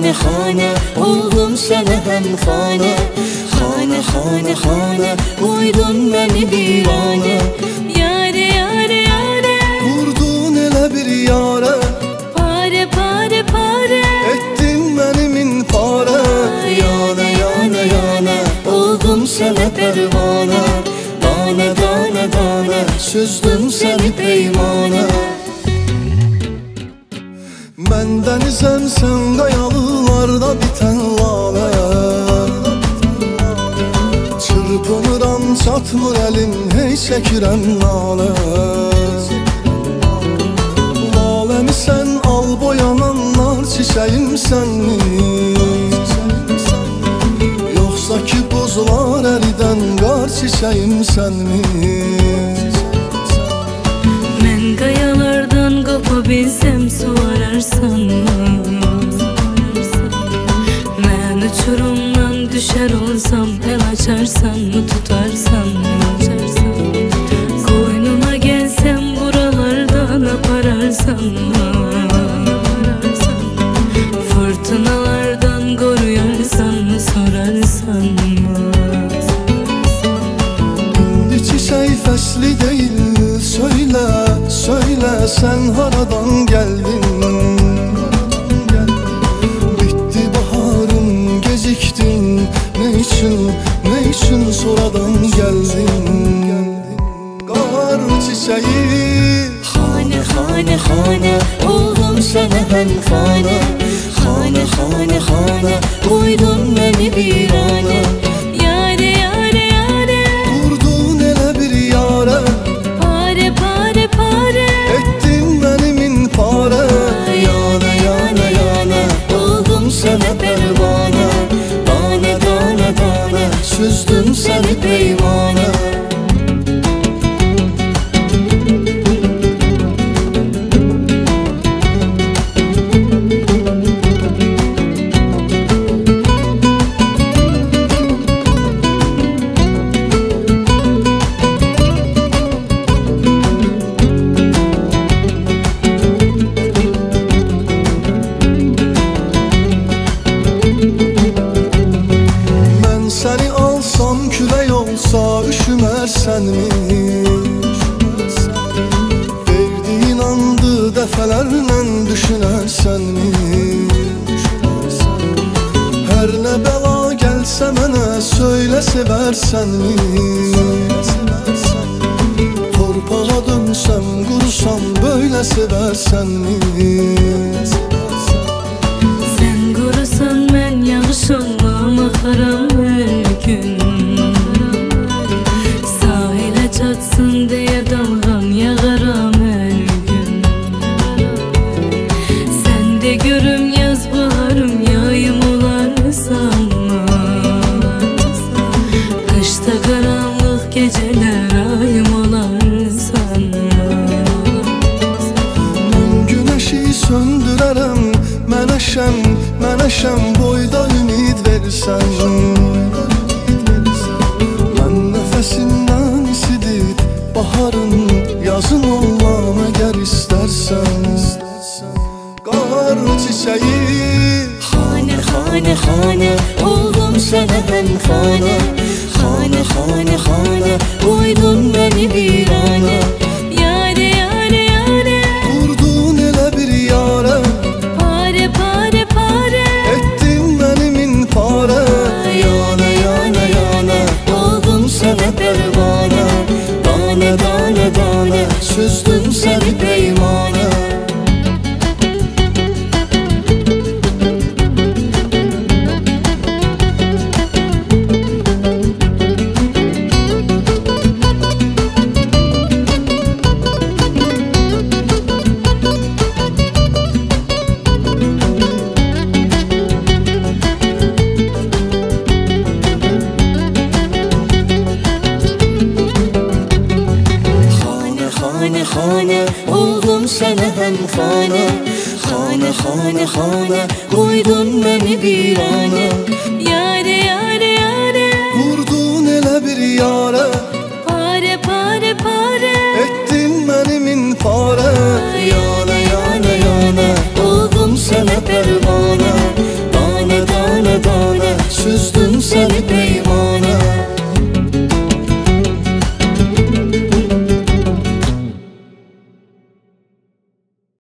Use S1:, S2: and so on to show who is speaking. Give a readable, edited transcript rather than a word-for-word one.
S1: Hane hane oldum sana hem fane. Hane hane hane koydun beni virane. Yare yare yare
S2: vurdun elə bir yara.
S1: Pare pare pare
S2: ettin benimin pare.
S1: Yana yana yana oldum sana pervane. Dane dane dane süzdüm seni peymane.
S2: Mən dənizəm sən qayalıqlarda bitən lalə. Çırpınıram çatmır əlim hey çəkirəm nalə. Laləmi sən al boyananlar çiçəyim sənmi? Yoxsa ki buzlar əridən qar çiçəyim sənmi?
S1: Mən qayalardan qapa bilsəm su ararsan mı? Mən uçurumdan düşər olsam el açarsan mı, tutarsan mı? Koynuma gelsəm buralardan apararsan mı? Fırtınalardan koruyarsan mı, sorarsan mı?
S2: İndi çiçək fəsli deyil, söylə, söylə sən haradan gəldin? Bitti baharım, gecikdin, nə üçün sonradan gəldin? Qar çiçəyi
S1: Hane hane hane oldum sana hem fane. Hane hane hane koydun beni virane. Yare yare yare
S2: vurdun elə bir yara.
S1: pare pare pare
S2: ettin benimin pare.
S1: Yana yana yana oldum sana pervane. Dane dane dane süzdüm seni peymane.
S2: Səni alsam külək olsa üşümərsənmi? Verdiyin andı dəfələrlə düşünərsənmi? Hər nə bəla gəlsə mənə söylə sevərsənmi? Torpağa dönsəm qurusam böylə sevərsənmi?
S1: Sen kurusan ben yağış olmam axaram her gün. Sahile çatsın diye dalğam yağaram her gün. Sen de görüm yaz baharım yayım olarsan mı? Kışta karanlık geceler ayım olarsan mı?
S2: Güneşi söndürərəm, mənəşəm boyda ümid versən. Mən nəfəsindən isidib baharın, yazın olmam əgər istərsən. Qar çiçəyi
S1: Hane hane hane oldum sana hem fane. Hane hane hane koydun beni virane. Yare yare yare
S2: vurdun elə bir yara.
S1: pare pare pare
S2: ettin benimin pare.
S1: Yana yana yana oldum sana pervane. Dane dane dane süzdüm seni peymane. Hane hane oldum sana hem fane. Hane hane hane koydun beni virane. Ya